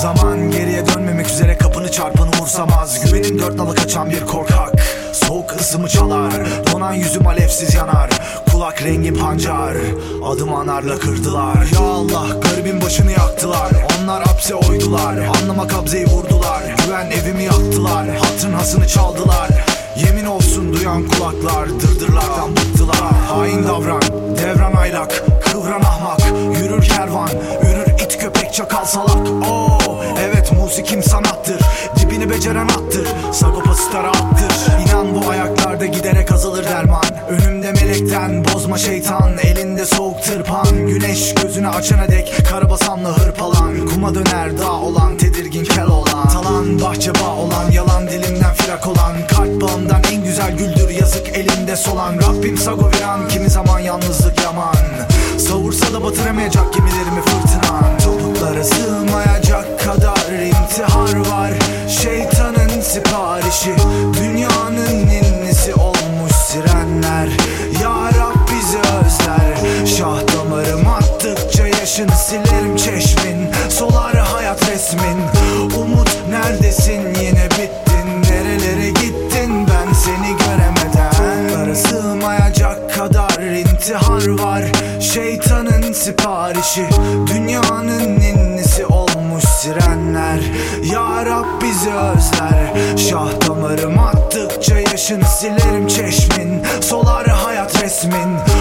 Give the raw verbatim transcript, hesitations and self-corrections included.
Zaman geriye dönmemek üzere, kapını çarpanı umursamaz. Güvenin dört nala kaçan bir korkak, soğuk ısımı çalar. Donan yüzüm alevsiz yanar, kulak rengim pancar. Adım anarla kırdılar. Ya Allah, garibin başını yaktılar. Onlar hapse oydular, anlama kabzeyi vurdular. Güven evimi yaktılar, hatırın hasını çaldılar. Yemin olsun duyan kulaklar, dırdırlardan bıktılar. Hain davran, devran aylak, kıvran ahmak. Yürür kervan, ürür it köpek çakal salak. Oo, evet musikim sanattır, dibini beceren attır. Sagopa stara attır. İnan bu ayaklarda giderek azalır derman. Önümde melekten bozma şeytan, elinde soğuk tırpan. Güneş gözünü açana dek karabasanla hırpalan. Kuma döner dağ olan, tedirgin kel olan. Talan bahçe bağ olan, yalan dilimden firak olan. Kalp bağımdan en güzel güldür, yazık elinde solan. Rabbim sagoviran, kimi zaman yalnızlık yaman. Savursa da batıramayacak gemilerimi fırtınan. Topuklara sığmayacak kadar intihar var. Şeytanın siparişi, dünyanın ninnisi olmuş sirenler. Ya Rab bizi özler. Şah damarım attıkça yaşını silerim çeşmin. Solar hayat resmin. Umut neredesin, yine bittin. Nerelere gittin ben seni göremeden. Topuklara sığmayacak kadar intihar var. Şeytanın siparişi, dünyanın ninnisi olmuş sirenler. Ya Rab bizi özler. Şah damarım attıkça yaşını silerim çeşmin. Solar hayat resmin.